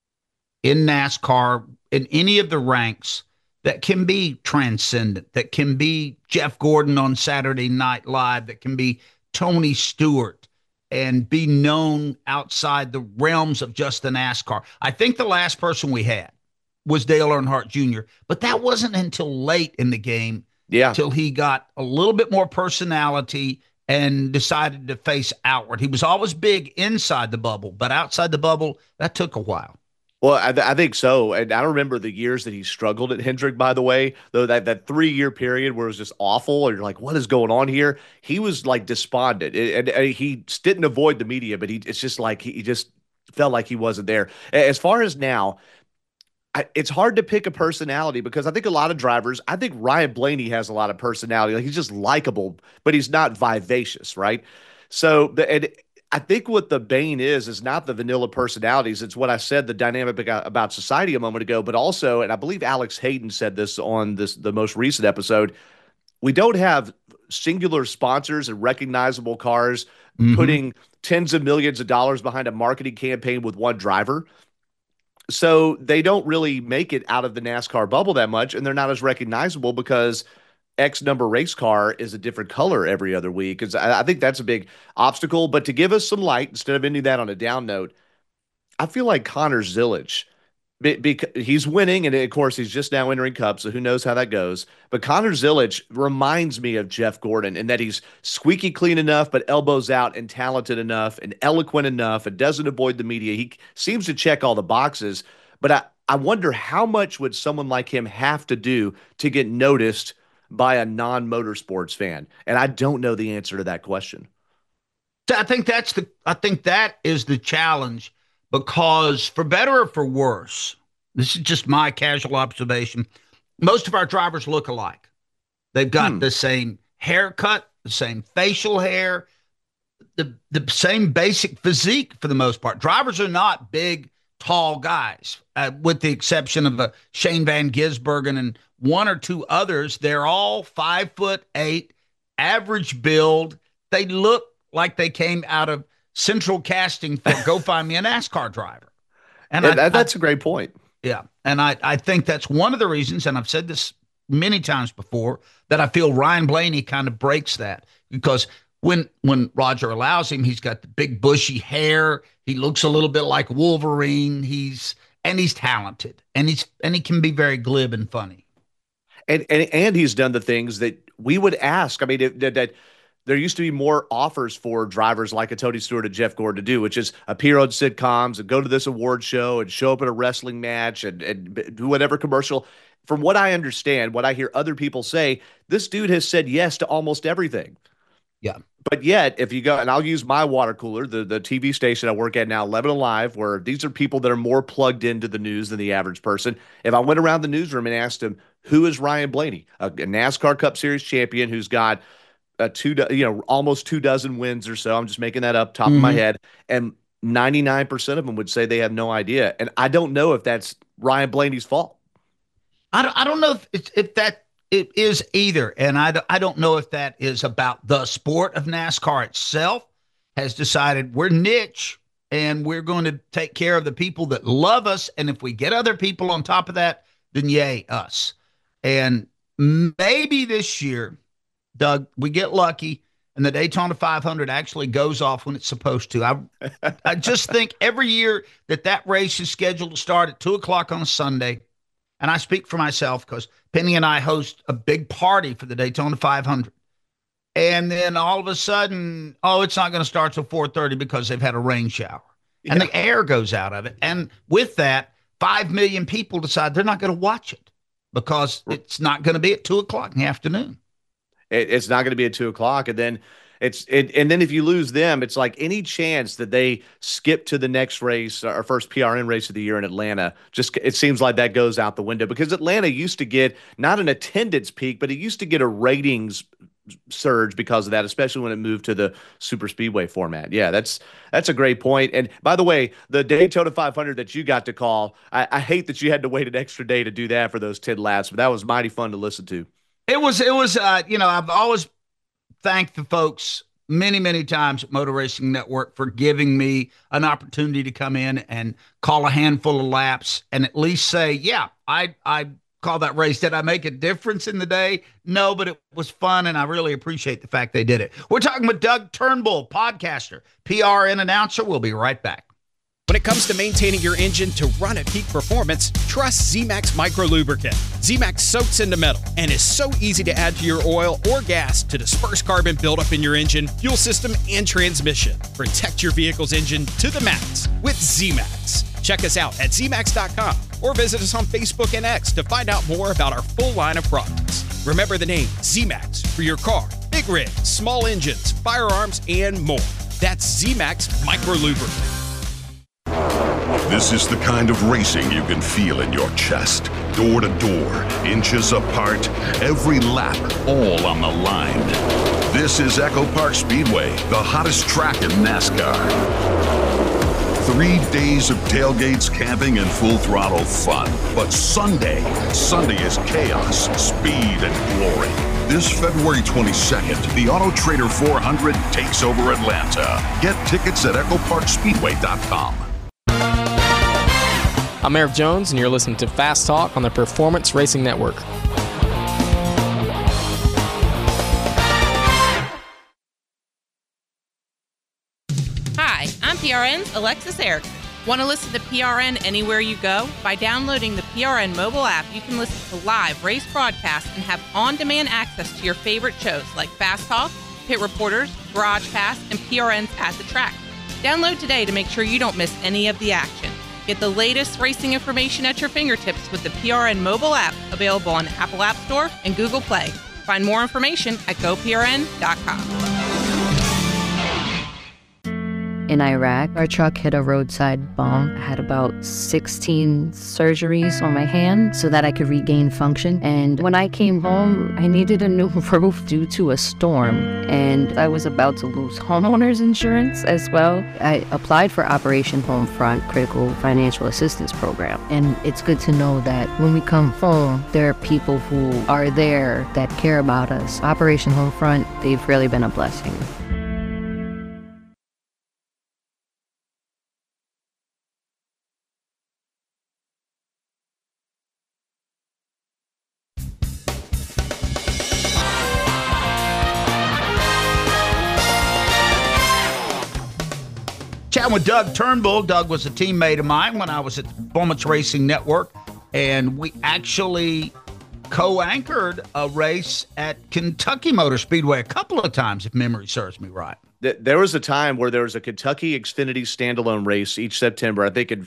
in NASCAR, in any of the ranks, that can be transcendent, that can be Jeff Gordon on Saturday Night Live, that can be Tony Stewart and be known outside the realms of just the NASCAR? I think the last person we had was Dale Earnhardt Jr., but that wasn't until late in the game, till he got a little bit more personality and decided to face outward. He was always big inside the bubble, but outside the bubble, that took a while. Well, I think so. And I remember the years that he struggled at Hendrick, by the way, though that 3-year period where it was just awful. And you're like, what is going on here? He was like despondent. And he didn't avoid the media, but it's just like he just felt like he wasn't there. As far as now, it's hard to pick a personality because I think a lot of drivers, I think Ryan Blaney has a lot of personality. Like he's just likable, but he's not vivacious, right? So, and I think what the bane is not the vanilla personalities. It's what I said, the dynamic about society a moment ago, but also, and I believe Alex Hayden said this on the most recent episode, we don't have singular sponsors and recognizable cars putting tens of millions of dollars behind a marketing campaign with one driver. So they don't really make it out of the NASCAR bubble that much, and they're not as recognizable because X number race car is a different color every other week. I think that's a big obstacle. But to give us some light, instead of ending that on a down note, I feel like Connor Zilisch, because he's winning, and of course he's just now entering Cup, so who knows how that goes. But Connor Zilisch reminds me of Jeff Gordon in that he's squeaky clean enough, but elbows out, and talented enough, and eloquent enough, and doesn't avoid the media. He seems to check all the boxes, but I wonder how much would someone like him have to do to get noticed by a non-motorsports fan? And I don't know the answer to that question. I think that is the challenge, because for better or for worse, this is just my casual observation, most of our drivers look alike. They've got the same haircut, the same facial hair, the same basic physique for the most part. Drivers are not big, tall guys, with the exception of Shane Van Gisbergen and one or two others. They're all 5'8", average build. They look like they came out of Central Casting for Go Find Me a NASCAR Driver. And that's a great point. Yeah. And I think that's one of the reasons, and I've said this many times before, that I feel Ryan Blaney kind of breaks that, because when Roger allows him, he's got the big bushy hair. He looks a little bit like Wolverine. He's talented, and he can be very glib and funny. And he's done the things that we would ask. I mean, that there used to be more offers for drivers like a Tony Stewart and Jeff Gordon to do, which is appear on sitcoms and go to this award show and show up at a wrestling match and do whatever commercial. From what I understand, what I hear other people say, this dude has said yes to almost everything. Yeah. But yet, if you go, and I'll use my water cooler, the TV station I work at now, 11 Alive, where these are people that are more plugged into the news than the average person. If I went around the newsroom and asked them, who is Ryan Blaney, a NASCAR Cup Series champion who's got almost 2 dozen wins or so. I'm just making that up top of my head. And 99% of them would say they have no idea. And I don't know if that's Ryan Blaney's fault. I don't know if that it is either. And I don't know if that is about the sport of NASCAR itself has decided we're niche and we're going to take care of the people that love us. And if we get other people on top of that, then yay, us. And maybe this year, Doug, we get lucky and the Daytona 500 actually goes off when it's supposed to. I just think every year that race is scheduled to start at 2 o'clock on a Sunday, and I speak for myself because Penny and I host a big party for the Daytona 500. And then all of a sudden, it's not going to start till 4:30 because they've had a rain shower. Yeah. And the air goes out of it. And with that, 5 million people decide they're not going to watch it because it's not going to be at 2 o'clock in the afternoon. It's not going to be at 2 o'clock. And then and then if you lose them, it's like any chance that they skip to the next race, our first PRN race of the year in Atlanta, it seems like that goes out the window because Atlanta used to get not an attendance peak, but it used to get a ratings surge because of that, especially when it moved to the super speedway format. Yeah, that's a great point. And by the way, the Daytona 500 that you got to call, I hate that you had to wait an extra day to do that for those 10 laps, but that was mighty fun to listen to. It was I've always thanked the folks many, many times at Motor Racing Network for giving me an opportunity to come in and call a handful of laps and at least say, yeah, I call that race. Did I make a difference in the day? No, but it was fun, and I really appreciate the fact they did it. We're talking with Doug Turnbull, podcaster, PRN announcer. We'll be right back. When it comes to maintaining your engine to run at peak performance, trust Z-Max Micro Lubricant. Z-Max soaks into metal and is so easy to add to your oil or gas to disperse carbon buildup in your engine, fuel system, and transmission. Protect your vehicle's engine to the max with Z-Max. Check us out at zmax.com or visit us on Facebook and X to find out more about our full line of products. Remember the name Z-Max for your car, big rigs, small engines, firearms, and more. That's Z-Max Micro Lubricant. This is the kind of racing you can feel in your chest. Door to door, inches apart, every lap, all on the line. This is Echo Park Speedway, the hottest track in NASCAR. 3 days of tailgates, camping, and full throttle fun. But Sunday is chaos, speed, and glory. This February 22nd, the Auto Trader 400 takes over Atlanta. Get tickets at EchoParkSpeedway.com. I'm Eric Jones, and you're listening to Fast Talk on the Performance Racing Network. Hi, I'm PRN's Alexis Erickson. Want to listen to PRN anywhere you go? By downloading the PRN mobile app, you can listen to live race broadcasts and have on-demand access to your favorite shows like Fast Talk, Pit Reporters, Garage Pass, and PRN's At the Track. Download today to make sure you don't miss any of the action. Get the latest racing information at your fingertips with the PRN mobile app, available on Apple App Store and Google Play. Find more information at goprn.com. In Iraq, our truck hit a roadside bomb. I had about 16 surgeries on my hand so that I could regain function. And when I came home, I needed a new roof due to a storm. And I was about to lose homeowners insurance as well. I applied for Operation Homefront Critical Financial Assistance Program. And it's good to know that when we come home, there are people who are there that care about us. Operation Homefront, they've really been a blessing. Chatting with Doug Turnbull. Doug was a teammate of mine when I was at the Performance Racing Network, and we actually co-anchored a race at Kentucky Motor Speedway a couple of times, if memory serves me right. There was a time where there was a Kentucky Xfinity standalone race each September, I think in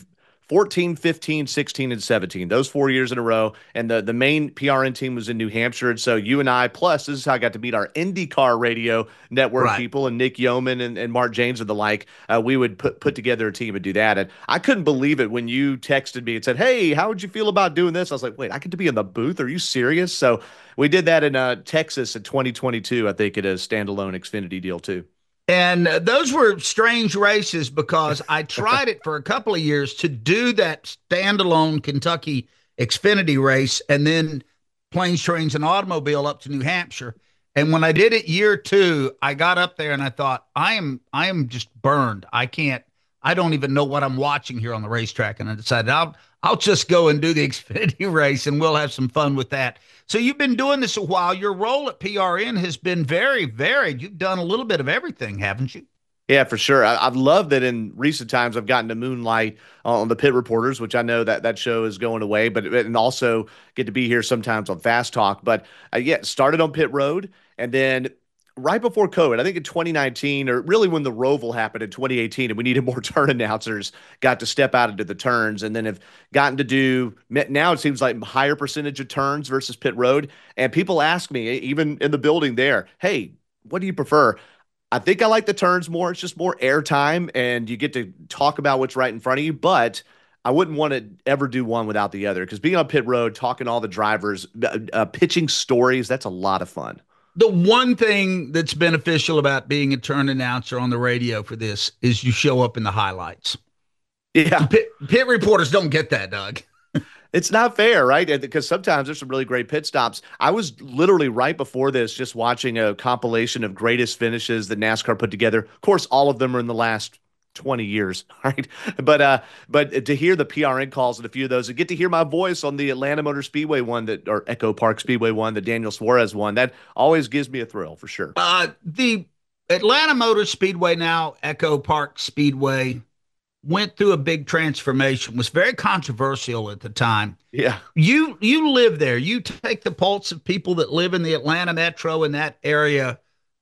14, 15, 16, and 17. Those 4 years in a row. And the main PRN team was in New Hampshire. And so you and I, plus this is how I got to meet our IndyCar radio network people and Nick Yeoman and Mark James and the like. We would put together a team and do that. And I couldn't believe it when you texted me and said, hey, how would you feel about doing this? I was like, wait, I get to be in the booth? Are you serious? So we did that in Texas in 2022, I think, at a standalone Xfinity deal too. And those were strange races because I tried it for a couple of years to do that standalone Kentucky Xfinity race and then planes, trains, and automobile up to New Hampshire. And when I did it year 2, I got up there and I thought, I am just burned. I don't even know what I'm watching here on the racetrack. And I decided I'll just go and do the Xfinity race and we'll have some fun with that. So you've been doing this a while. Your role at PRN has been very varied. You've done a little bit of everything, haven't you? Yeah, for sure. I've loved that in recent times I've gotten to moonlight on the Pit Reporters, which I know that show is going away, and also get to be here sometimes on Fast Talk. But started on Pit Road, and then right before COVID, I think in 2019, or really when the Roval happened in 2018, and we needed more turn announcers, got to step out into the turns, and then have gotten to do, now it seems like higher percentage of turns versus pit road. And people ask me, even in the building there, hey, what do you prefer? I think I like the turns more. It's just more airtime, and you get to talk about what's right in front of you, but I wouldn't want to ever do one without the other, because being on pit road, talking to all the drivers, pitching stories, that's a lot of fun. The one thing that's beneficial about being a turn announcer on the radio for this is you show up in the highlights. Yeah. Pit reporters don't get that, Doug. It's not fair, right? Because sometimes there's some really great pit stops. I was literally right before this just watching a compilation of greatest finishes that NASCAR put together. Of course, all of them are in the last 20 years, right? But to hear the PRN calls and a few of those, and get to hear my voice on the Atlanta Motor Speedway one or Echo Park Speedway one, the Daniel Suarez one, that always gives me a thrill for sure. The Atlanta Motor Speedway, now Echo Park Speedway, went through a big transformation, was very controversial at the time. Yeah. You live there. You take the pulse of people that live in the Atlanta metro in that area.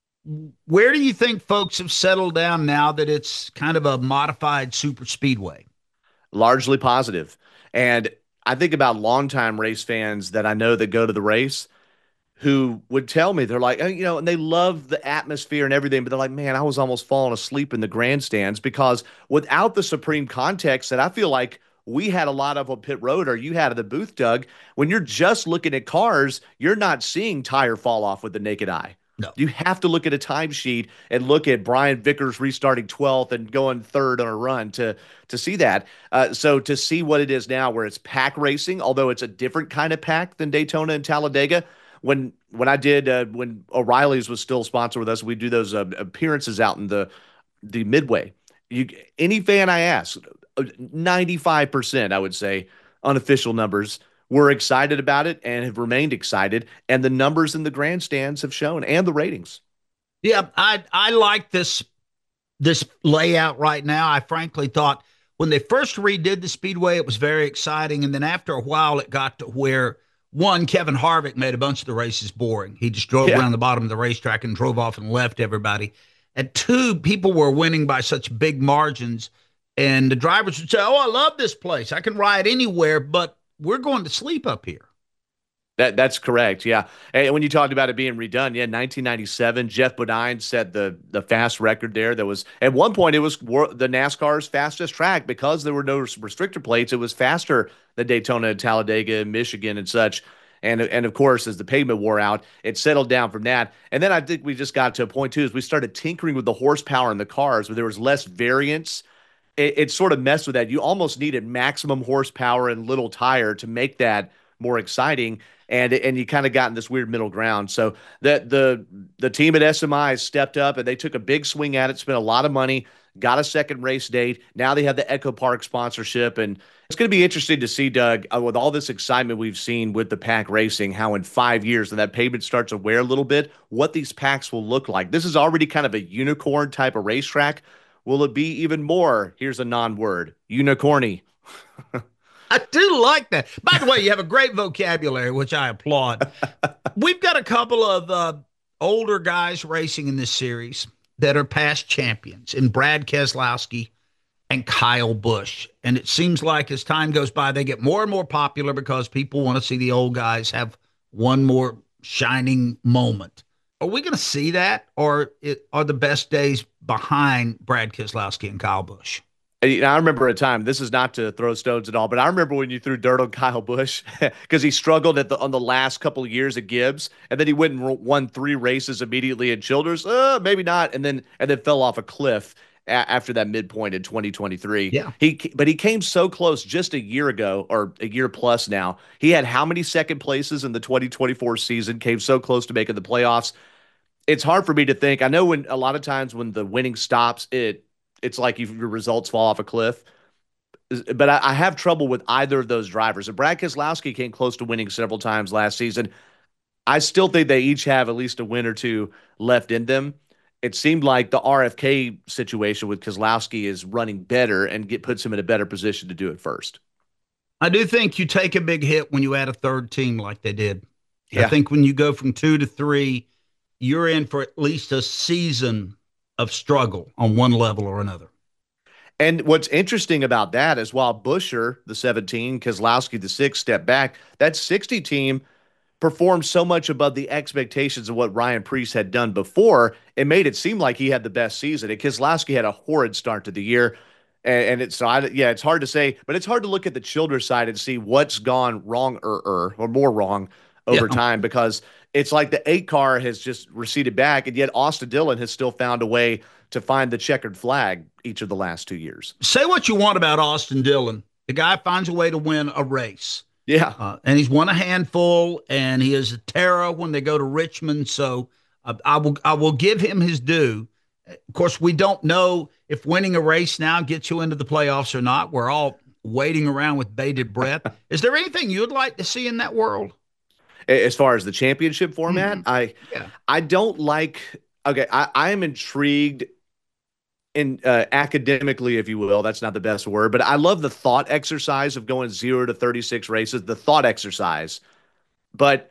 Where do you think folks have settled down now that it's kind of a modified super speedway? Largely positive. And I think about longtime race fans that I know that go to the race who would tell me, they're like, and they love the atmosphere and everything, but they're like, man, I was almost falling asleep in the grandstands, because without the supreme context that I feel like we had a lot of on pit road, or you had at the booth, Doug, when you're just looking at cars, you're not seeing tire fall off with the naked eye. No. You have to look at a timesheet and look at Brian Vickers restarting 12th and going 3rd on a run to see that. So to see what it is now, where it's pack racing, although it's a different kind of pack than Daytona and Talladega. When I did when O'Reilly's was still sponsored with us, we do those appearances out in the Midway. Any fan I ask, 95%, I would say, unofficial numbers, were excited about it and have remained excited. And the numbers in the grandstands have shown, and the ratings. Yeah, I like this layout right now. I frankly thought when they first redid the Speedway, it was very exciting. And then after a while, it got to where, one, Kevin Harvick made a bunch of the races boring. He just drove around the bottom of the racetrack and drove off and left everybody. And two, people were winning by such big margins. And the drivers would say, oh, I love this place. I can ride anywhere, but we're going to sleep up here. That's correct, yeah. And when you talked about it being redone, 1997, Jeff Bodine set the fast record there. That was, at one point, it was the NASCAR's fastest track because there were no restrictor plates. It was faster than Daytona, Talladega, Michigan, and such. And of course, as the pavement wore out, it settled down from that. And then I think we just got to a point, too, as we started tinkering with the horsepower in the cars, where there was less variance. It sort of messed with that. You almost needed maximum horsepower and little tire to make that more exciting. And you kind of got in this weird middle ground. So the team at SMI stepped up and they took a big swing at it, spent a lot of money, got a second race date. Now they have the Echo Park sponsorship. And it's going to be interesting to see, Doug, with all this excitement we've seen with the pack racing, how in 5 years, when that pavement starts to wear a little bit, what these packs will look like. This is already kind of a unicorn type of racetrack. Will it be even more? Here's a non-word, unicorny. I do like that. By the way, you have a great vocabulary, which I applaud. We've got a couple of older guys racing in this series that are past champions, and Brad Keselowski and Kyle Busch. And it seems like as time goes by, they get more and more popular because people want to see the old guys have one more shining moment. Are we going to see that, or are the best days behind Brad Keselowski and Kyle Busch? I remember a time, this is not to throw stones at all, but I remember when you threw dirt on Kyle Busch because he struggled on the last couple of years at Gibbs, and then he went and won 3 races immediately at Childers. Maybe not, and then fell off a cliff after that midpoint in 2023. Yeah. But he came so close just a year ago, or a year plus now. He had how many second places in the 2024 season, came so close to making the playoffs. It's hard for me to think. I know when a lot of times when the winning stops, it's like your results fall off a cliff. But I have trouble with either of those drivers. And Brad Keselowski came close to winning several times last season. I still think they each have at least a win or two left in them. It seemed like the RFK situation with Keselowski is running better and puts him in a better position to do it first. I do think you take a big hit when you add a third team like they did. Yeah. I think when you go from 2 to 3, you're in for at least a season of struggle on one level or another. And what's interesting about that is while Buescher, the 17, Keselowski, the 6, step back, that 60 team performed so much above the expectations of what Ryan Preece had done before, it made it seem like he had the best season. And Keselowski had a horrid start to the year. And it's hard to say, but it's hard to look at the Childers side and see what's gone wrong or more wrong over time, because it's like the 8 car has just receded back, and yet Austin Dillon has still found a way to find the checkered flag each of the last 2 years. Say what you want about Austin Dillon. The guy finds a way to win a race. Yeah. And he's won a handful, and he is a terror when they go to Richmond. So I will give him his due. Of course, we don't know if winning a race now gets you into the playoffs or not. We're all waiting around with bated breath. Is there anything you'd like to see in that world? As far as the championship format, I don't like. Okay, I am intrigued in academically, if you will. That's not the best word, but I love the thought exercise of going 0 to 36 races. The thought exercise, but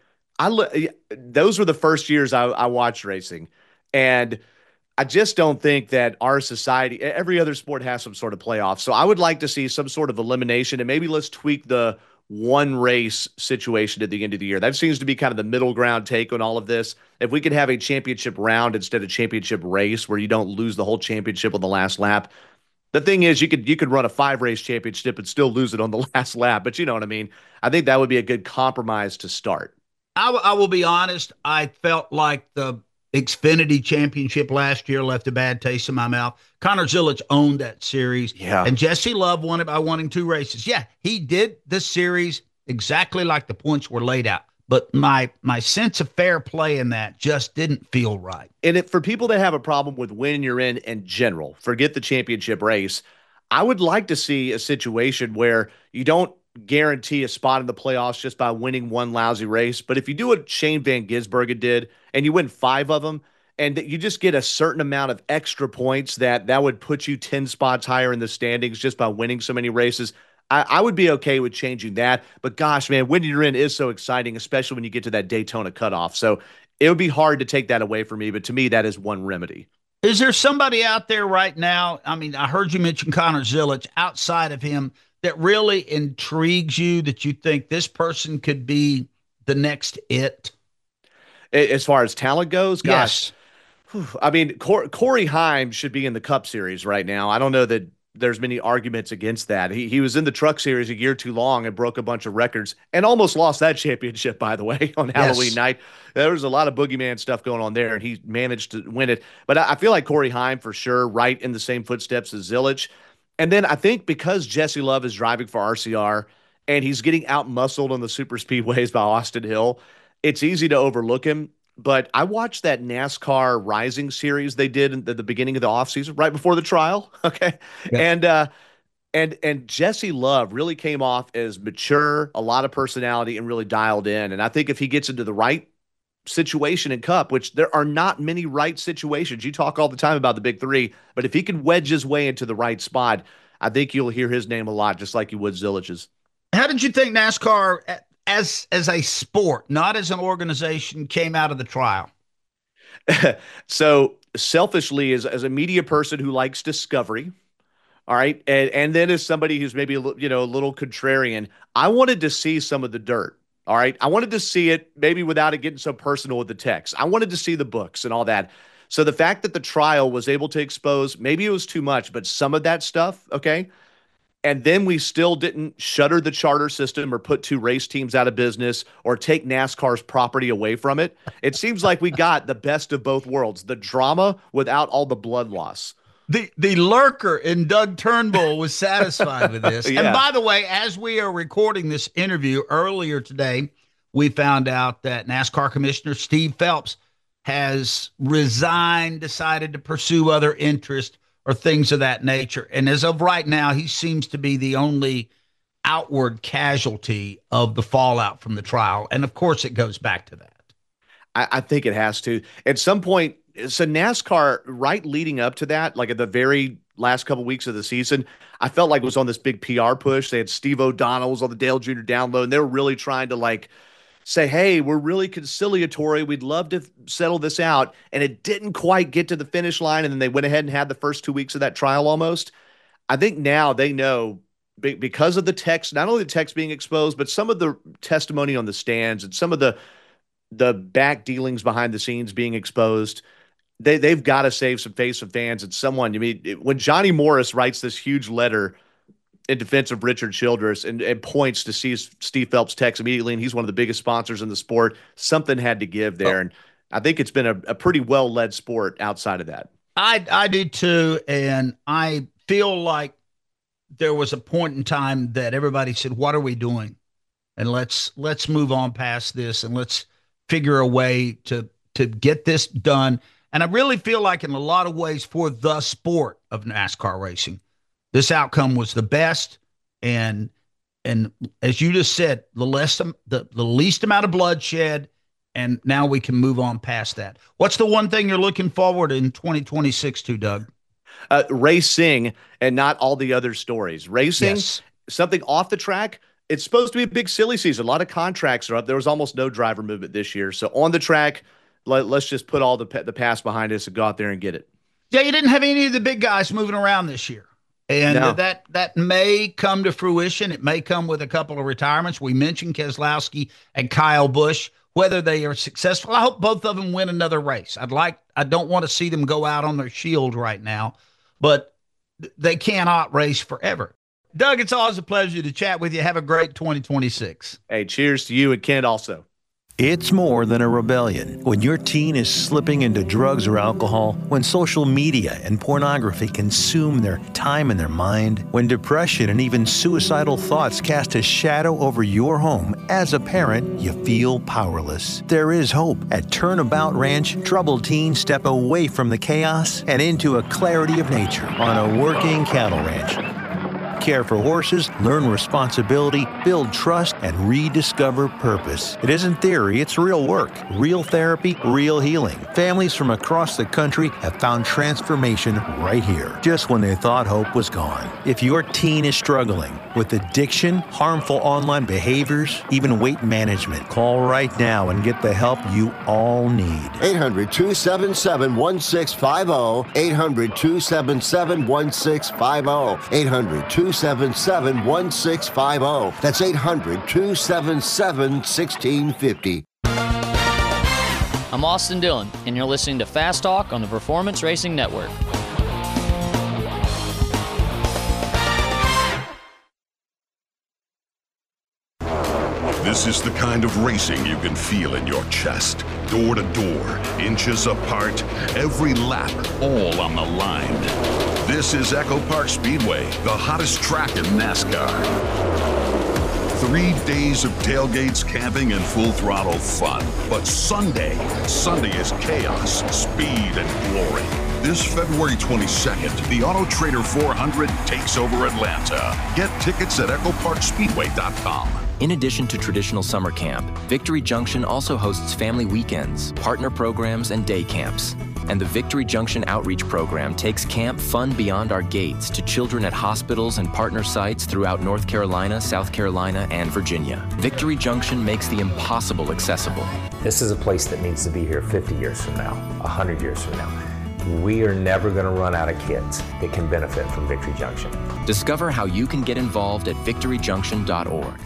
those were the first years I watched racing, and I just don't think that our society, every other sport has some sort of playoff. So I would like to see some sort of elimination, and maybe let's tweak the one race situation at the end of the year. That seems to be kind of the middle ground take on all of this. If we could have a championship round instead of championship race where you don't lose the whole championship on the last lap. The thing is, you could run a 5-race championship and still lose it on the last lap, but you know what I mean? I think that would be a good compromise to start. I will be honest. I felt like the Xfinity Championship last year left a bad taste in my mouth. Connor Zilisch owned that series. Yeah. And Jesse Love won it by winning 2 races. Yeah, he did the series exactly like the points were laid out. But my sense of fair play in that just didn't feel right. And for people that have a problem with when you're in general, forget the championship race, I would like to see a situation where you don't guarantee a spot in the playoffs just by winning one lousy race. But if you do what Shane Van Gisbergen did and you win 5 of them, and you just get a certain amount of extra points that would put you 10 spots higher in the standings just by winning so many races, I would be okay with changing that. But gosh, man, when you're in is so exciting, especially when you get to that Daytona cutoff. So it would be hard to take that away from me. But to me, that is one remedy. Is there somebody out there right now? I mean, I heard you mention Connor Zilisch. Outside of him, that really intrigues you, that you think this person could be the next it? As far as talent goes, Yes. gosh. I mean, Corey Heim should be in the Cup Series right now. I don't know that there's many arguments against that. He was in the Truck Series a year too long and broke a bunch of records and almost lost that championship, by the way, on Halloween night. There was a lot of boogeyman stuff going on there, and he managed to win it. But I feel like Corey Heim, for sure, right in the same footsteps as Zilisch. And then I think because Jesse Love is driving for RCR and he's getting out-muscled on the super speedways by Austin Hill, it's easy to overlook him. But I watched that NASCAR Rising series they did at the beginning of the offseason, right before the trial. Okay. Yeah. And Jesse Love really came off as mature, a lot of personality, and really dialed in. And I think if he gets into the right situation in Cup, which there are not many right situations. You talk all the time about the big 3, but if he can wedge his way into the right spot, I think you'll hear his name a lot, just like you would Zilich's. How did you think NASCAR as a sport, not as an organization, came out of the trial? So selfishly, as a media person who likes discovery, All right. And then as somebody who's maybe a little contrarian, I wanted to see some of the dirt. All right. I wanted to see it maybe without it getting so personal with the text. I wanted to see the books and all that. So the fact that the trial was able to expose, maybe it was too much, but some of that stuff, okay? And then we still didn't shutter the charter system or put 2 race teams out of business or take NASCAR's property away from it. It seems like we got the best of both worlds, the drama without all the blood loss. The lurker in Doug Turnbull was satisfied with this. Yeah. And by the way, as we are recording this interview earlier today, we found out that NASCAR Commissioner Steve Phelps has resigned, decided to pursue other interests or things of that nature. And as of right now, he seems to be the only outward casualty of the fallout from the trial. And of course, it goes back to that. I think it has to. At some point, so NASCAR, right leading up to that, like at the very last couple weeks of the season, I felt like it was on this big PR push. They had Steve O'Donnell was on the Dale Jr. download, and they were really trying to say, hey, we're really conciliatory. We'd love to settle this out. And it didn't quite get to the finish line. And then they went ahead and had the first 2 weeks of that trial almost. I think now they know because of the text, not only the text being exposed, but some of the testimony on the stands and some of the back dealings behind the scenes being exposed. They've got to save some face of fans and someone. When Johnny Morris writes this huge letter in defense of Richard Childress and points to Steve Phelps' text immediately, and he's one of the biggest sponsors in the sport, something had to give there. And I think it's been a pretty well-led sport outside of that. I do too, and I feel like there was a point in time that everybody said, what are we doing? And let's move on past this, and let's figure a way to get this done. And I really feel like in a lot of ways for the sport of NASCAR racing, this outcome was the best. And as you just said, the least amount of bloodshed, and now we can move on past that. What's the one thing you're looking forward in 2026 to, Doug? Racing and not all the other stories. Racing, yes. Something off the track. It's supposed to be a big silly season. A lot of contracts are up. There was almost no driver movement this year. So on the track, let's just put all the past behind us and go out there and get it. Yeah, you didn't have any of the big guys moving around this year. And no. that may come to fruition. It may come with a couple of retirements. We mentioned Keselowski and Kyle Busch. Whether they are successful, I hope both of them win another race. I don't want to see them go out on their shield right now, but they cannot race forever. Doug, it's always a pleasure to chat with you. Have a great 2026. Hey, cheers to you and Kent also. It's more than a rebellion. When your teen is slipping into drugs or alcohol, when social media and pornography consume their time and their mind, when depression and even suicidal thoughts cast a shadow over your home, as a parent, you feel powerless. There is hope. At Turnabout Ranch, troubled teens step away from the chaos and into a clarity of nature on a working cattle ranch. Care for horses, learn responsibility, build trust, and rediscover purpose. It isn't theory, it's real work, real therapy, real healing. Families from across the country have found transformation right here, just when they thought hope was gone. If your teen is struggling with addiction, harmful online behaviors, even weight management, call right now and get the help you all need. 800-277-1650, 800-277-1650, 800-277-1650. That's 800-277-1650. I'm Austin Dillon, and you're listening to Fast Talk on the Performance Racing Network. This is the kind of racing you can feel in your chest. Door to door, inches apart, every lap, all on the line. This is Echo Park Speedway, the hottest track in NASCAR. 3 days of tailgates, camping, and full throttle fun. But Sunday is chaos, speed, and glory. This February 22nd, the Auto Trader 400 takes over Atlanta. Get tickets at EchoParkSpeedway.com. In addition to traditional summer camp, Victory Junction also hosts family weekends, partner programs, and day camps. And the Victory Junction Outreach Program takes camp fun beyond our gates to children at hospitals and partner sites throughout North Carolina, South Carolina, and Virginia. Victory Junction makes the impossible accessible. This is a place that needs to be here 50 years from now, 100 years from now. we are never going to run out of kids that can benefit from Victory Junction. Discover how you can get involved at victoryjunction.org.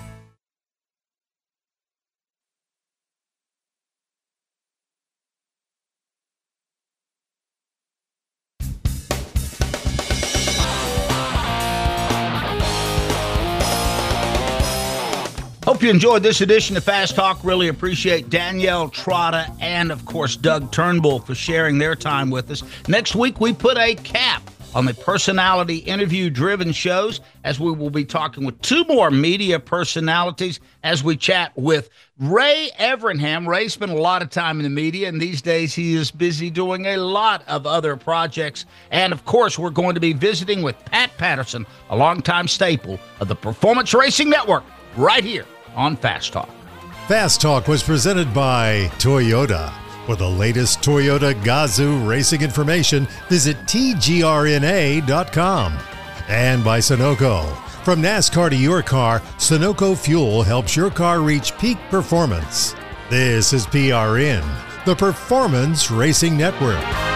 Hope you enjoyed this edition of Fast Talk. Really appreciate Danielle Trotta and, of course, Doug Turnbull for sharing their time with us. Next week, we put a cap on the personality interview-driven shows, as we will be talking with two more media personalities as we chat with Ray Evernham. Ray spent a lot of time in the media, and these days he is busy doing a lot of other projects. And, of course, we're going to be visiting with Pat Patterson, a longtime staple of the Performance Racing Network, right here on Fast Talk. Fast Talk was presented by Toyota. For the latest Toyota Gazoo racing information, visit tgrna.com. And by Sunoco. From NASCAR to your car, Sunoco Fuel helps your car reach peak performance. This is PRN, the Performance Racing Network.